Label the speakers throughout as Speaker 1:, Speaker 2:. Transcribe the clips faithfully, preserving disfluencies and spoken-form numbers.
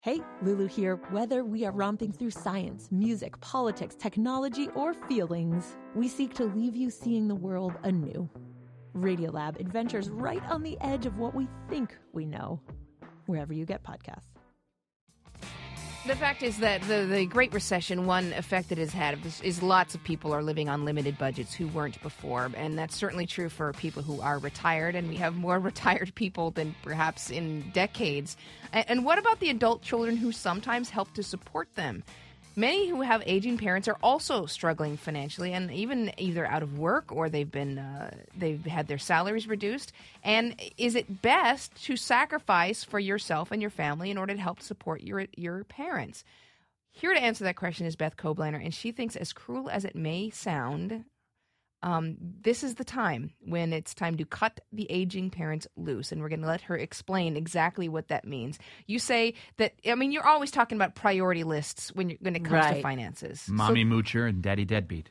Speaker 1: Hey, Lulu here. Whether we are romping through science, music, politics, technology, or feelings, we seek to leave you seeing the world anew. Radiolab adventures right on the edge of what we think we know, wherever you get podcasts.
Speaker 2: The fact is that the, the Great Recession, one effect it has had is, is lots of people are living on limited budgets who weren't before. And that's certainly true for people who are retired. And we have more retired people than perhaps in decades. And, and what about the adult children who sometimes help to support them? Many who have aging parents are also struggling financially and even either out of work or they've been uh, they've had their salaries reduced. And is it best to sacrifice for yourself and your family in order to help support your your parents? Here to answer that question is Beth Kobliner, and she thinks, as cruel as it may sound, um, this is the time when it's time to cut the aging parents loose, and we're going to let her explain exactly what that means. You say that, I mean, you're always talking about priority lists when, you're, when it comes
Speaker 3: right.
Speaker 2: to finances.
Speaker 4: Mommy so, moocher and daddy deadbeat.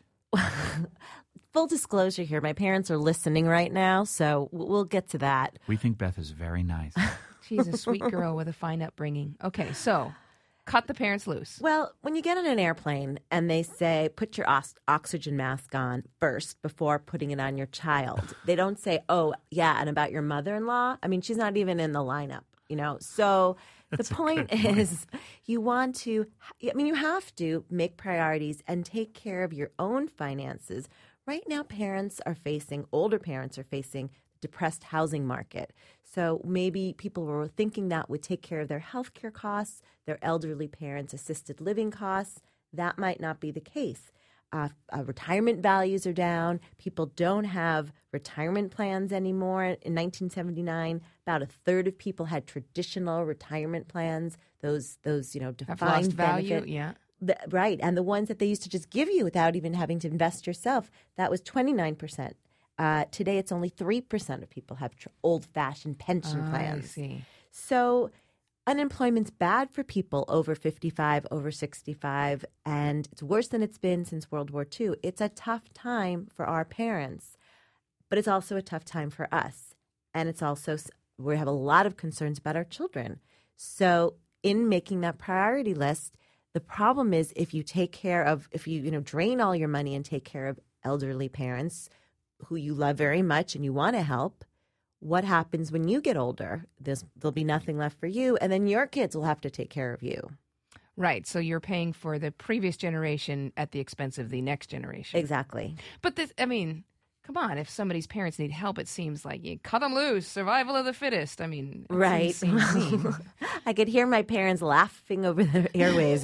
Speaker 3: Full disclosure here, my parents are listening right now, so we'll get to that.
Speaker 4: We think Beth is very nice.
Speaker 2: She's a sweet girl with a fine upbringing. Okay, so cut the parents loose.
Speaker 3: Well, when you get on an airplane and they say, put your os- oxygen mask on first before putting it on your child, they don't say, oh, yeah, and about your mother-in-law? I mean, she's not even in the lineup, you know? So the point is you want to, I mean, you have to make priorities and take care of your own finances. Right now, parents are facing, older parents are facing depressed housing market. So maybe people were thinking that would take care of their healthcare costs, their elderly parents' assisted living costs. That might not be the case. Uh, uh, retirement values are down. People don't have retirement plans anymore. In nineteen seventy-nine, about a third of people had traditional retirement plans. Those, those you know, defined
Speaker 2: have lost value,
Speaker 3: benefit.
Speaker 2: yeah.
Speaker 3: The, right, and the ones that they used to just give you without even having to invest yourself, that was twenty-nine percent. Uh, today, it's only three percent of people have tr- old-fashioned pension
Speaker 2: oh,
Speaker 3: plans.
Speaker 2: I see.
Speaker 3: So unemployment's bad for people over fifty-five, over sixty-five, and it's worse than it's been since World War Two. It's a tough time for our parents, but it's also a tough time for us. And it's also, we have a lot of concerns about our children. So in making that priority list, the problem is if you take care of, if you, you know, drain all your money and take care of elderly parents who you love very much and you want to help, what happens when you get older? There's, there'll be nothing left for you, and then your kids will have to take care of you.
Speaker 2: Right. So you're paying for the previous generation at the expense of the next generation.
Speaker 3: Exactly.
Speaker 2: But this, I mean, come on. If somebody's parents need help, it seems like you cut them loose, survival of the fittest. I mean, it
Speaker 3: right.
Speaker 2: seems, seems mean.
Speaker 3: I could hear my parents laughing over the airwaves.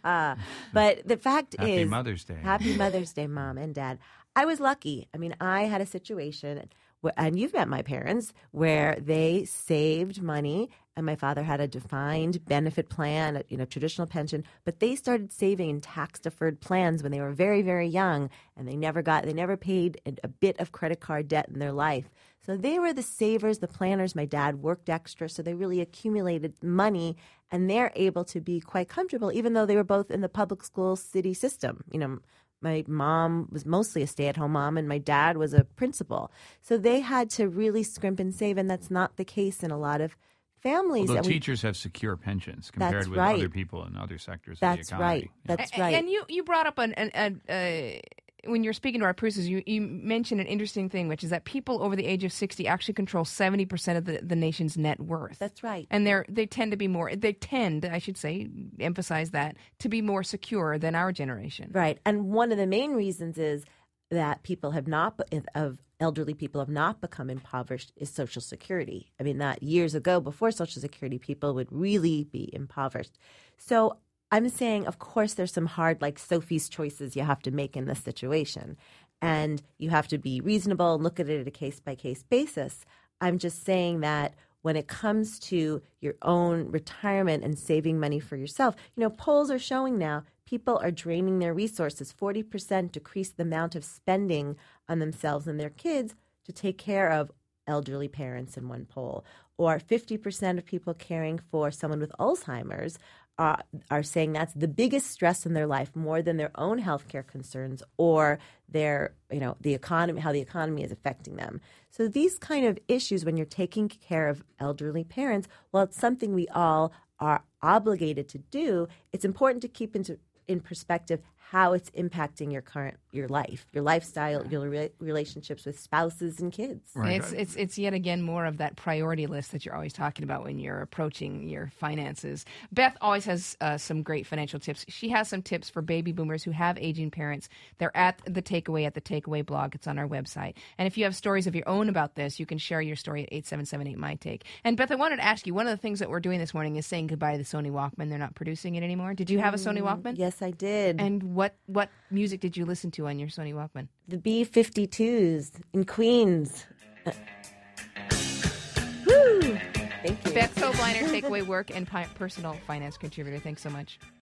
Speaker 3: But the fact
Speaker 4: Happy
Speaker 3: is,
Speaker 4: Happy Mother's Day.
Speaker 3: Happy Mother's Day, Mom and Dad. I was lucky. I mean, I had a situation, where, and you've met my parents, where they saved money, and my father had a defined benefit plan, you know, traditional pension, but they started saving in tax-deferred plans when they were very, very young, and they never got, they never paid a, a bit of credit card debt in their life. So they were the savers, the planners. My dad worked extra, so they really accumulated money, and they're able to be quite comfortable, even though they were both in the public school city system, you know. My mom was mostly a stay-at-home mom, and my dad was a principal. So they had to really scrimp and save, and that's not the case in a lot of families.
Speaker 4: Although
Speaker 3: and we,
Speaker 4: teachers have secure pensions compared
Speaker 3: That's
Speaker 4: with
Speaker 3: right.
Speaker 4: other people in other sectors
Speaker 3: That's
Speaker 4: of the economy.
Speaker 3: right. That's
Speaker 2: A-
Speaker 3: right.
Speaker 2: And you, you brought up an, an, an uh, when you're speaking to our producers, you, you mentioned an interesting thing, which is that people over the age of sixty actually control seventy percent of the, the nation's net worth.
Speaker 3: That's right.
Speaker 2: And they're they tend to be more, they tend, I should say, emphasize that, to be more secure than our generation.
Speaker 3: Right. And one of the main reasons is that people have not, of elderly people have not become impoverished is Social Security. I mean, that years ago, before Social Security, people would really be impoverished. So I'm saying, of course, there's some hard, like Sophie's choices you have to make in this situation. And you have to be reasonable and look at it at a case-by-case basis. I'm just saying that when it comes to your own retirement and saving money for yourself, you know, polls are showing now people are draining their resources. forty percent decrease the amount of spending on themselves and their kids to take care of elderly parents in one poll. Or fifty percent of people caring for someone with Alzheimer's Uh, are saying that's the biggest stress in their life, more than their own healthcare concerns or their, you know, the economy, how the economy is affecting them. So these kind of issues, when you're taking care of elderly parents, well, it's something we all are obligated to do, it's important to keep into in perspective how it's impacting your current your life, your lifestyle, your re- relationships with spouses and kids.
Speaker 4: Right.
Speaker 2: It's it's it's yet again more of that priority list that you're always talking about when you're approaching your finances. Beth always has uh, some great financial tips. She has some tips for baby boomers who have aging parents. They're at the Takeaway at the Takeaway blog. It's on our website. And if you have stories of your own about this, you can share your story at eight seven seven eight my take. And Beth, I wanted to ask you, one of the things that we're doing this morning is saying goodbye to the Sony Walkman. They're not producing it anymore. Did you have a Sony Walkman?
Speaker 3: Yes, I did.
Speaker 2: And what what music did you listen to on your Sony Walkman?
Speaker 3: The B fifty-twos in Queens. Uh, Woo! Thank you.
Speaker 2: Beth Kobliner, Takeaway Work and pi- Personal Finance Contributor. Thanks so much.